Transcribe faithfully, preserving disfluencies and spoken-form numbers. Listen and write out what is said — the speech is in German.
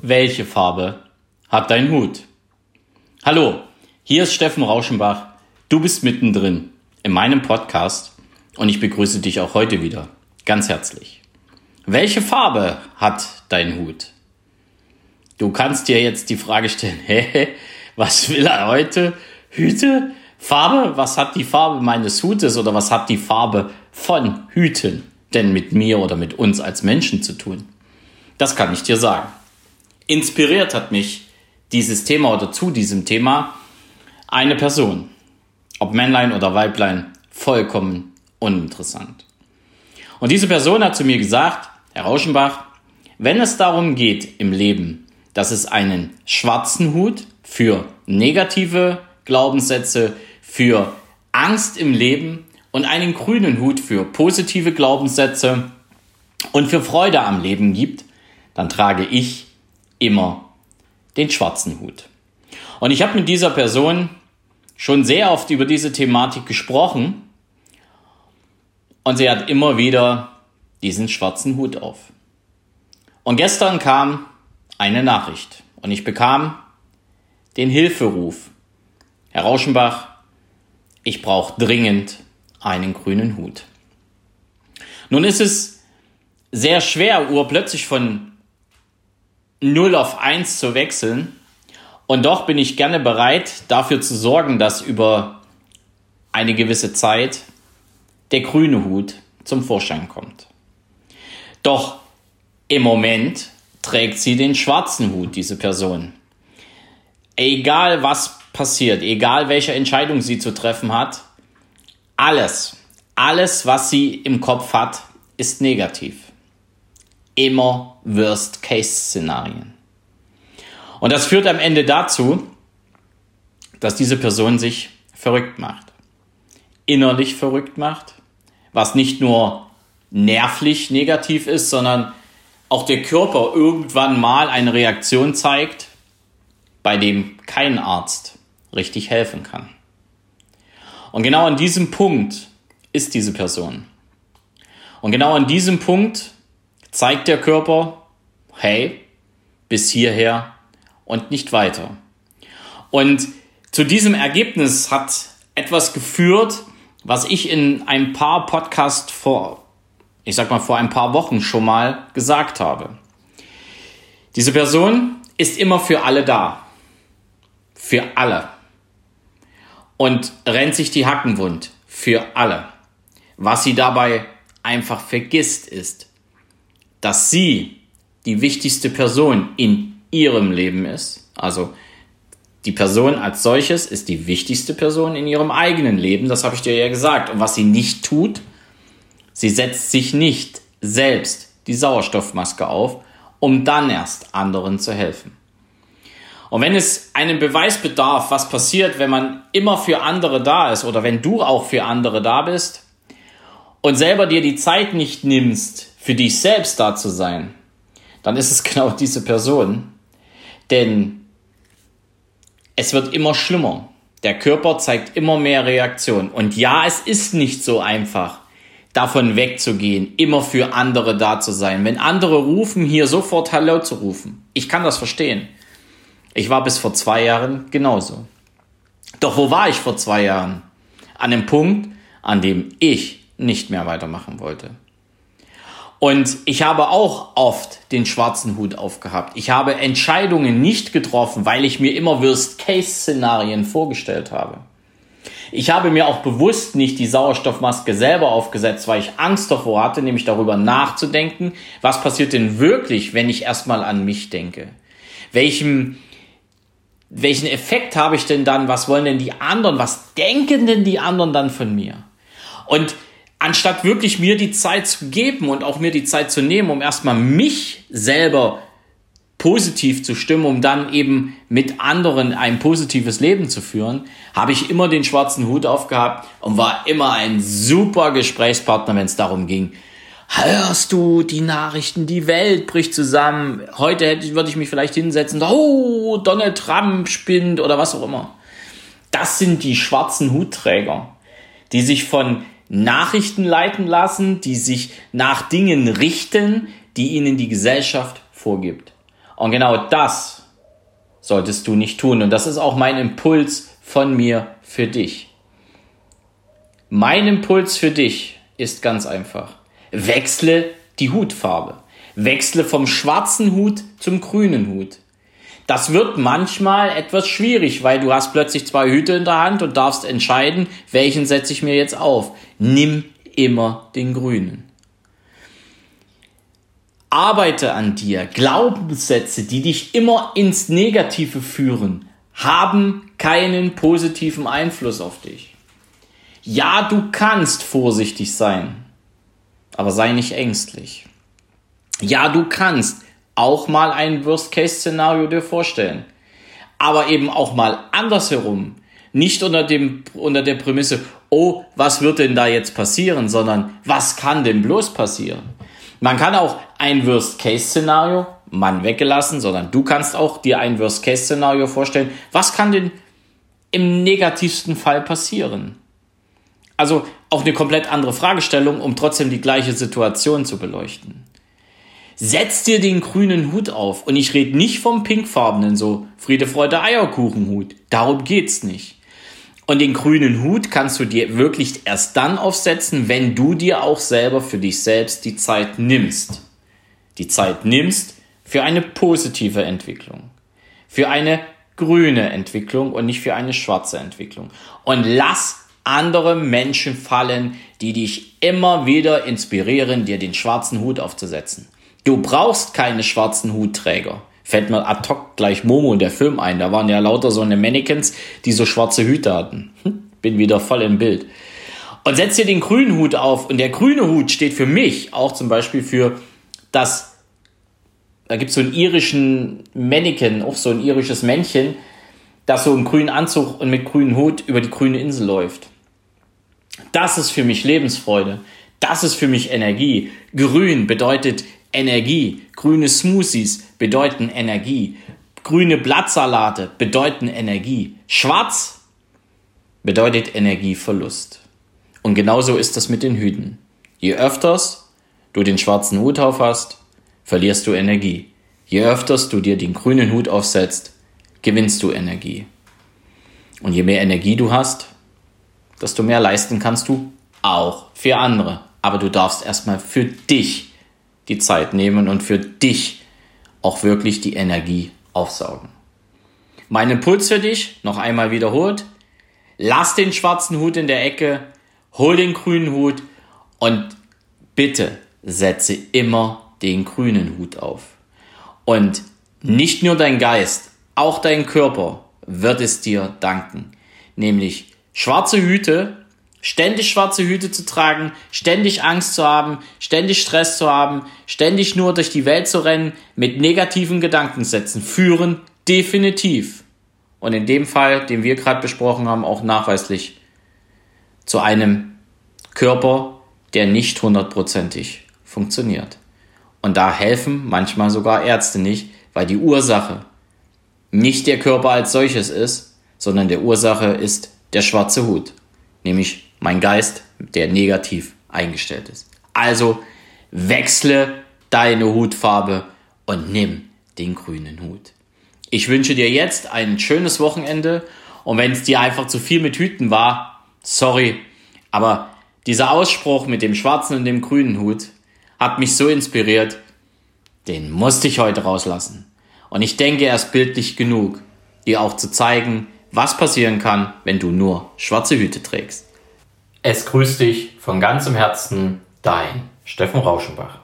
Welche Farbe hat dein Hut? Hallo, hier ist Steffen Rauschenbach. Du bist mittendrin in meinem Podcast und ich begrüße dich auch heute wieder ganz herzlich. Welche Farbe hat dein Hut? Du kannst dir jetzt die Frage stellen, hä, was will er heute? Hüte? Farbe? Was hat die Farbe meines Hutes oder was hat die Farbe von Hüten denn mit mir oder mit uns als Menschen zu tun? Das kann ich dir sagen. Inspiriert hat mich dieses Thema oder zu diesem Thema eine Person. Ob Männlein oder Weiblein, vollkommen uninteressant. Und diese Person hat zu mir gesagt, Herr Rauschenbach, wenn es darum geht im Leben, dass es einen schwarzen Hut für negative Glaubenssätze, für Angst im Leben und einen grünen Hut für positive Glaubenssätze und für Freude am Leben gibt, dann trage ich immer den schwarzen Hut. Und ich habe mit dieser Person schon sehr oft über diese Thematik gesprochen und sie hat immer wieder diesen schwarzen Hut auf. Und gestern kam eine Nachricht und ich bekam den Hilferuf. Herr Rauschenbach, ich brauche dringend einen grünen Hut. Nun ist es sehr schwer, urplötzlich von null auf eins zu wechseln. Und doch bin ich gerne bereit, dafür zu sorgen, dass über eine gewisse Zeit der grüne Hut zum Vorschein kommt. Doch im Moment trägt sie den schwarzen Hut, diese Person. Egal was passiert, egal welche Entscheidung sie zu treffen hat, alles, alles, was sie im Kopf hat, ist negativ. Immer Worst-Case-Szenarien. Und das führt am Ende dazu, dass diese Person sich verrückt macht. Innerlich verrückt macht, was nicht nur nervlich negativ ist, sondern auch der Körper irgendwann mal eine Reaktion zeigt, bei dem kein Arzt richtig helfen kann. Und genau an diesem Punkt ist diese Person. Und genau an diesem Punkt zeigt der Körper, hey, bis hierher und nicht weiter. Und zu diesem Ergebnis hat etwas geführt, was ich in ein paar Podcasts vor, ich sag mal vor ein paar Wochen schon mal gesagt habe. Diese Person ist immer für alle da. Für alle. Und rennt sich die Hacken wund. Für alle. Was sie dabei einfach vergisst ist, dass sie die wichtigste Person in ihrem Leben ist. Also die Person als solches ist die wichtigste Person in ihrem eigenen Leben. Das habe ich dir ja gesagt. Und was sie nicht tut, sie setzt sich nicht selbst die Sauerstoffmaske auf, um dann erst anderen zu helfen. Und wenn es einen Beweis bedarf, was passiert, wenn man immer für andere da ist oder wenn du auch für andere da bist und selber dir die Zeit nicht nimmst, für dich selbst da zu sein, dann ist es genau diese Person. Denn es wird immer schlimmer. Der Körper zeigt immer mehr Reaktionen. Und ja, es ist nicht so einfach, davon wegzugehen, immer für andere da zu sein. Wenn andere rufen, hier sofort Hallo zu rufen. Ich kann das verstehen. Ich war bis vor zwei Jahren genauso. Doch wo war ich vor zwei Jahren? An dem Punkt, an dem ich nicht mehr weitermachen wollte. Und ich habe auch oft den schwarzen Hut aufgehabt. Ich habe Entscheidungen nicht getroffen, weil ich mir immer Worst-Case-Szenarien vorgestellt habe. Ich habe mir auch bewusst nicht die Sauerstoffmaske selber aufgesetzt, weil ich Angst davor hatte, nämlich darüber nachzudenken, was passiert denn wirklich, wenn ich erstmal an mich denke? Welchen, welchen Effekt habe ich denn dann? Was wollen denn die anderen? Was denken denn die anderen dann von mir? Und anstatt wirklich mir die Zeit zu geben und auch mir die Zeit zu nehmen, um erstmal mich selber positiv zu stimmen, um dann eben mit anderen ein positives Leben zu führen, habe ich immer den schwarzen Hut aufgehabt und war immer ein super Gesprächspartner, wenn es darum ging, hörst du die Nachrichten, die Welt bricht zusammen, heute hätte, würde ich mich vielleicht hinsetzen, oh, Donald Trump spinnt oder was auch immer. Das sind die schwarzen Hutträger, die sich von Nachrichten leiten lassen, die sich nach Dingen richten, die ihnen die Gesellschaft vorgibt. Und genau das solltest du nicht tun. Und das ist auch mein Impuls von mir für dich. Mein Impuls für dich ist ganz einfach. Wechsle die Hutfarbe. Wechsle vom schwarzen Hut zum grünen Hut. Das wird manchmal etwas schwierig, weil du hast plötzlich zwei Hüte in der Hand und darfst entscheiden, welchen setze ich mir jetzt auf. Nimm immer den grünen. Arbeite an dir. Glaubenssätze, die dich immer ins Negative führen, haben keinen positiven Einfluss auf dich. Ja, du kannst vorsichtig sein, aber sei nicht ängstlich. Ja, du kannst auch mal ein Worst-Case-Szenario dir vorstellen, aber eben auch mal andersherum. Nicht unter dem, unter der Prämisse, oh, was wird denn da jetzt passieren, sondern was kann denn bloß passieren? Man kann auch ein Worst-Case-Szenario, Mann weggelassen, sondern du kannst auch dir ein Worst-Case-Szenario vorstellen. Was kann denn im negativsten Fall passieren? Also auch eine komplett andere Fragestellung, um trotzdem die gleiche Situation zu beleuchten. Setz dir den grünen Hut auf. Und ich rede nicht vom pinkfarbenen, so Friede, Freude, Eierkuchenhut. Darum geht's nicht. Und den grünen Hut kannst du dir wirklich erst dann aufsetzen, wenn du dir auch selber für dich selbst die Zeit nimmst. Die Zeit nimmst für eine positive Entwicklung. Für eine grüne Entwicklung und nicht für eine schwarze Entwicklung. Und lass andere Menschen fallen, die dich immer wieder inspirieren, dir den schwarzen Hut aufzusetzen. Du brauchst keine schwarzen Hutträger. Fällt mir ad hoc gleich Momo, der Film ein. Da waren ja lauter so eine Mannequins, die so schwarze Hüte hatten. Hm, bin wieder voll im Bild. Und setz dir den grünen Hut auf. Und der grüne Hut steht für mich auch zum Beispiel für das, da gibt es so einen irischen Mannequin, auch so ein irisches Männchen, das so einen grünen Anzug und mit grünem Hut über die grüne Insel läuft. Das ist für mich Lebensfreude. Das ist für mich Energie. Grün bedeutet Energie. Grüne Smoothies bedeuten Energie. Grüne Blattsalate bedeuten Energie. Schwarz bedeutet Energieverlust. Und genauso ist das mit den Hüten. Je öfters du den schwarzen Hut auf hast, verlierst du Energie. Je öfters du dir den grünen Hut aufsetzt, gewinnst du Energie. Und je mehr Energie du hast, desto mehr leisten kannst du auch für andere. Aber du darfst erstmal für dich die Zeit nehmen und für dich auch wirklich die Energie aufsaugen. Mein Impuls für dich, noch einmal wiederholt, lass den schwarzen Hut in der Ecke, hol den grünen Hut und bitte setze immer den grünen Hut auf. Und nicht nur dein Geist, auch dein Körper wird es dir danken. Nämlich schwarze Hüte, ständig schwarze Hüte zu tragen, ständig Angst zu haben, ständig Stress zu haben, ständig nur durch die Welt zu rennen, mit negativen Gedankensätzen führen definitiv. Und in dem Fall, den wir gerade besprochen haben, auch nachweislich zu einem Körper, der nicht hundertprozentig funktioniert. Und da helfen manchmal sogar Ärzte nicht, weil die Ursache nicht der Körper als solches ist, sondern der Ursache ist der schwarze Hut, nämlich mein Geist, der negativ eingestellt ist. Also wechsle deine Hutfarbe und nimm den grünen Hut. Ich wünsche dir jetzt ein schönes Wochenende und wenn es dir einfach zu viel mit Hüten war, sorry, aber dieser Ausspruch mit dem schwarzen und dem grünen Hut hat mich so inspiriert, den musste ich heute rauslassen. Und ich denke, er ist bildlich genug, dir auch zu zeigen, was passieren kann, wenn du nur schwarze Hüte trägst. Es grüßt dich von ganzem Herzen, dein Steffen Rauschenbach.